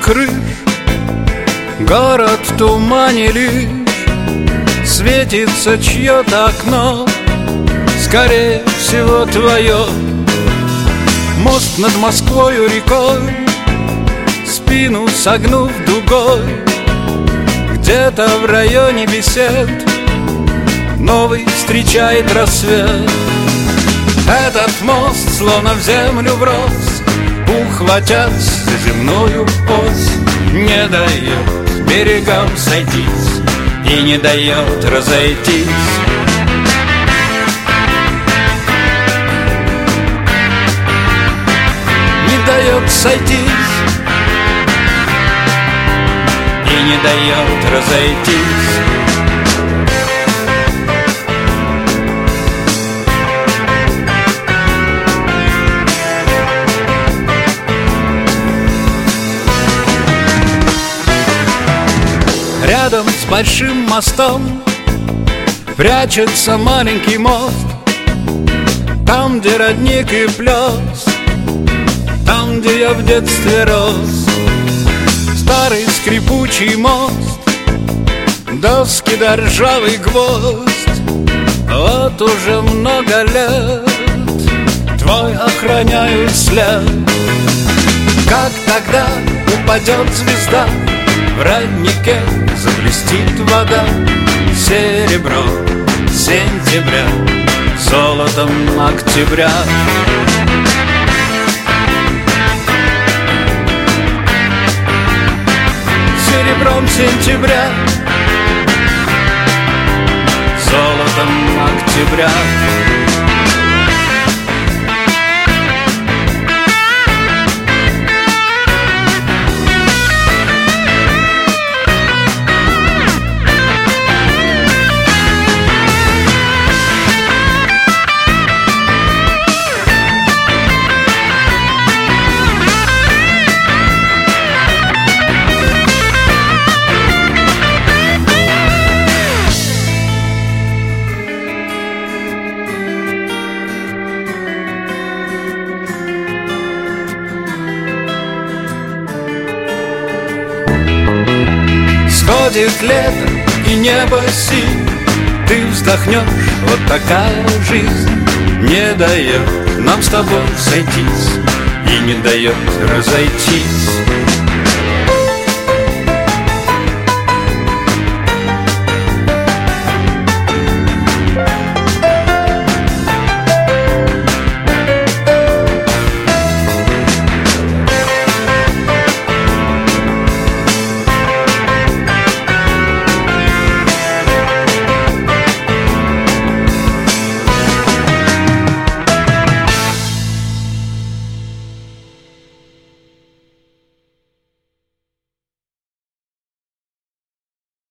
крыш, город в тумане лишь, светится чье-то окно, скорее всего твое. Мост над Москвою рекой, спину согнув дугой, где-то в районе бесед новый встречает рассвет. Этот мост словно в землю врос, ухватясь за земную ось, не дает берегам сойтись и не дает разойтись. Не дает сойтись и не дает разойтись. Рядом с большим мостом прячется маленький мост, там, где родник и плес, там, где я в детстве рос. Старый скрипучий мост, доски да ржавый гвоздь, вот уже много лет твой охраняют след. Как тогда упадет звезда, в роднике заблестит вода, серебро сентября, золотом октября. Серебром сентября, золотом октября. Сходит лето и небо синь, ты вздохнешь, вот такая жизнь. Не дает нам с тобой сойтись и не дает разойтись.